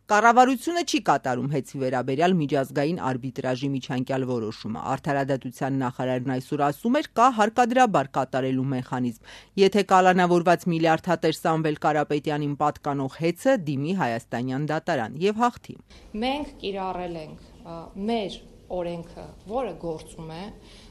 Կառավարությունը չի կատարում հեծի վերաբերյալ միջազգային արբիտրաժի միջանկյալ որոշումը։ Արդարադատության նախարարն այսօր ասում էր, կա հարկադրաբար կատարելու մեխանիզմ, եթե կալանավորված միլիարդատեր Սամվել Կարապետյանին պատկանող հեծը դիմի հայաստանյան դատարան եւ հաղթի։ Մենք կիրառել ենք մեր օրենքը, որը գործում է,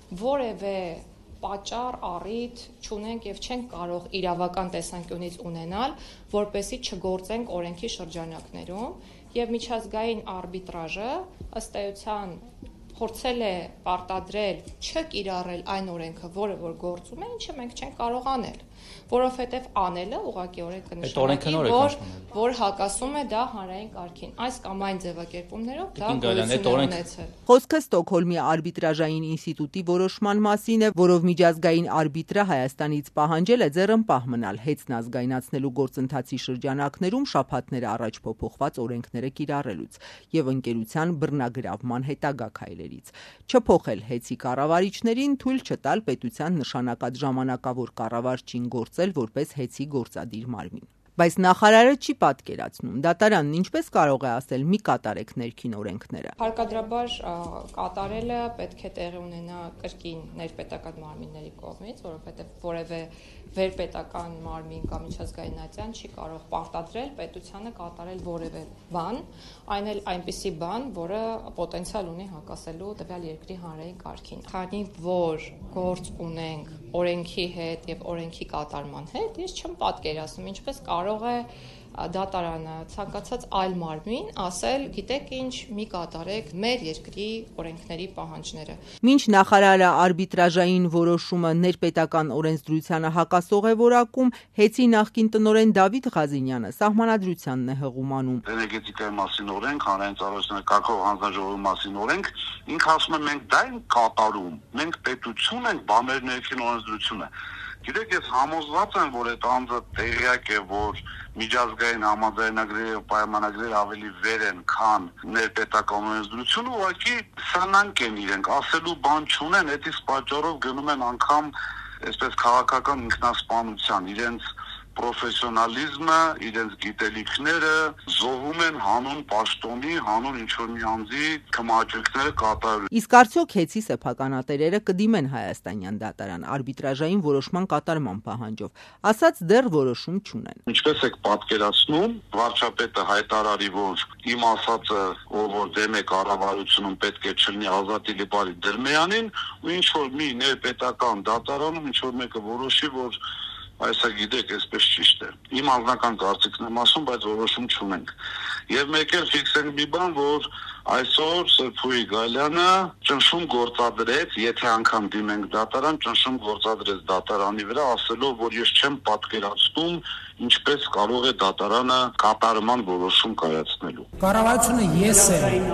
որևէ պատճառ, առիթ չունենք եւ չենք կարող իրավական տեսանկյունից ունենալ, որպեսզի չգործենք օրենքի շրջանակներում եւ միջազգային արբիտրաժը ըստ էության փորձել է պարտադրել չկիրառել այն օրենքը, որը որ գործում է, ինչը մենք չենք կարող անել, որովհետեւ անելը ուղղակիորեն կնշանակի, որ հակասում է դա հանրային կարգին։ Այս կամ այն ձևակերպումներով դա գոյություն ունեցել։ Խոսքը Ստոկհոլմի արբիտրաժային ինստիտուտի որոշման մասին է, որով միջազգային արբիտրը Հայաստանից պահանջել է ձեռնպահ մնալ հեծն ազգայնացնելու գործընթացի շրջանակներում շաբաթներ առաջ փոփոխված օրենքները կիրառելուց եւ ընկերության բռնագրավման հետագա քայլերից, չփոխել հեծի կառավարիչներին, թույլ չտալ պետության նշանակած ժամանակավոր կառավարչին գործել որպես հեծի գործադիր մարմին։ Բայց նախարարը չի պատկերացնում, դատարանն ինչպես կարող է ասել՝ մի կատարեք ներքին օրենքները։ Հարկադրաբար կատարելը պետք է տեղի ունենա կրկին ներպետական մարմինների կողմից, որովհետև որևէ վերպետական մարմին կամ միջազգայնատյան չի կարող պարտադրել պետությանը կատարել որևէ բան, այն էլ այնպիսի բան, որը պոտենցիալ ունի հակասելու տվյալ երկրի հանրային կարգին։ Քանի որ գործ ունենք օրենքի հետ եւ օրենքի կատարման հետ, ես չեմ պատկերացնում ինչպես կարող է դատարանը ցանկացած այլ մարմին ասել, գիտեք ինչ, մի կատարեք մեր երկրի օրենքների պահանջները։ Մինչ նախարարը արբիտրաժային որոշումը ներպետական օրենսդրությանը հակասող է որակում, հեծի նախկին տնօրեն Դավիթ Ղազինյանը սահմանադրությանն է հղում անում։ Էներգետիկայի մասին օրենք, հանրային ծառայությունների կարգով հանձնաժողովի մասին օրենք, ինքը ասում է մենք դա ենք կատարում, մենք պետություն ենք, բա մեր ներքին օրենսդրությունը։ Գիտեք, ես համոզված եմ, որ այդ անձը տեղյակ է, որ միջազգային համաձայնագրերը եւ պայմանագրերը ավելի վեր են, քան ներպետական օրենսդրությունը, ուղղակի սանանք են իրենք, ասելու բան չունեն, այդ իսկ պատճառով գնում են անգամ այսպես քաղաքական ինքնասպանության, իրենց պրոֆեսիոնալիզմը, իրենց գիտելիքները զոհում են հանուն պաշտոնի, հանուն ինչ-որ մի անձի կմաճույքները կատարելու։ Իսկ արդյոք հեծի սեփականատերերը կդիմեն հայաստանյան դատարան արբիտրաժային որոշման կատարման պահանջով, ասած դեռ որոշում չունեն։ Ինչպես եք պատկերացնում, վարչապետը հայտարարի, որ իմ ասածը, որ դեմ է կառավարությունում պետք է չլինի Ազատի Լիպարի Դրմեյանին, ու ինչ-որ մի ներպետական դատարանում ինչ-որ մեկը որոշի, որ այսա գիտեք, այսպես ճիշտ է։ Իմ անձնական կարծիքն եմ ասում, բայց որոշում չունենք։ Եվ մեկ էլ ֆիքսենք մի բան, որ այսօր Սրփուի Գալյանը ճնշում գործադրեց, եթե անգամ դիմենք դատարան, ճնշում գործադրեց դատարանի վրա, ասելով, որ ես չեմ պատկերացնում, ինչպես կարող է դատարանը կատարման որոշում կայացնելու։ Կառավարությունը ես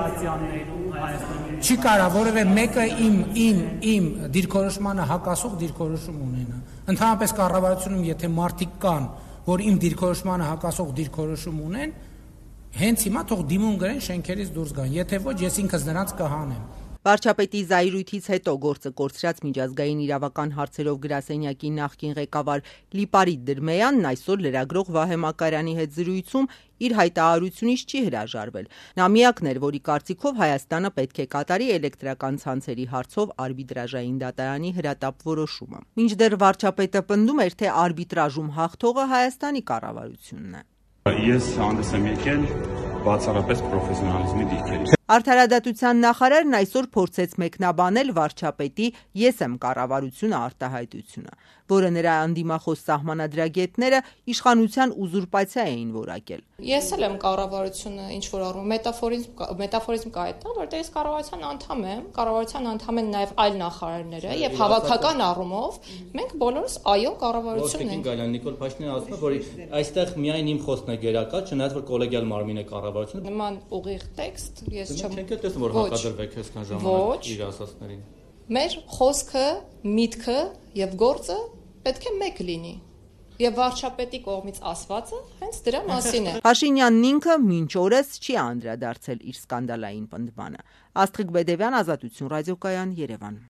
եմ։ Չի կարող որևէ մեկը իմ դիրքորոշմանը հակասող դիրքորոշում ունենա։ Ընդհանրապես կառավարությունում եթե մարդիկ կան, որ իմ դիրքորոշմանը հակասող դիրքորոշում ունեն, հենց հիմա թող դիմում գրեն շենքերից դուրս գան, եթե ոչ ես ինքս նրանց կհանեմ։ Վարչապետի զայրույթից հետո գործը կորցրած միջազգային իրավական հարցերով գրասենյակի նախկին ղեկավար Լիպարիտ Դրմեյանն այսօր լրագրող Վահե Մակարյանի հետ զրույցում իր հայտարարությունից չի հրաժարվել։ Նա միակն էր, որի կարծիքով Հայաստանը պետք է կատարի էլեկտրական ցանցերի հարցով արբիտրաժային դատարանի հրատապ որոշումը։ Մինչդեռ վարչապետը պնդում էր, թե արբիտրաժում հաղթողը Հայաստանի կառավարությունն է։ Ես հանդես եմ եկել բացառապես պրոֆեսիոնալիզմի դիրքերից։ Արդարադատության նախարարն այսօր փորձեց մեկնաբանել վարչապետի «Ես եմ կառավարությունը» արտահայտությունը, որը նրա անդիմախոս սահմանադրագետները իշխանության ուզուրպացիա էին որակել։ Ես էլ եմ կառավարությունը ինչ-որ առում մետաֆորիզմ կա այդտեղ, որտեղ ես կառավարության անդամ եմ, կառավարության անդամ են նաև այլ նախարարները եւ հավաքական առումով մենք բոլորս այո կառավարություն ենք։ Գալյան Նիկոլ Փաշինյանը ասում է, որ այստեղ միայն իմ խոսքն է գերակա, չնայած որ կոլեգիալ մարմին է կառավարությունը։ Նման ուղիղ տեքստ ես չեմ տեսնում, որ հակադրվեք այսքան ժամանակ իր ասածներին։ Մեր խոսքը, միտքը եւ գործը պետք է մեկ լինի։ Եվ վարչապետի կողմից ասվածը հենց դրա մասին է։ Փաշինյանն ինքը մինչ օրս չի անդրադարձել իր սկանդալային պնդմանը։ Աստղիկ Բեդևյան, Ազատություն ռադիոկայան, Երևան։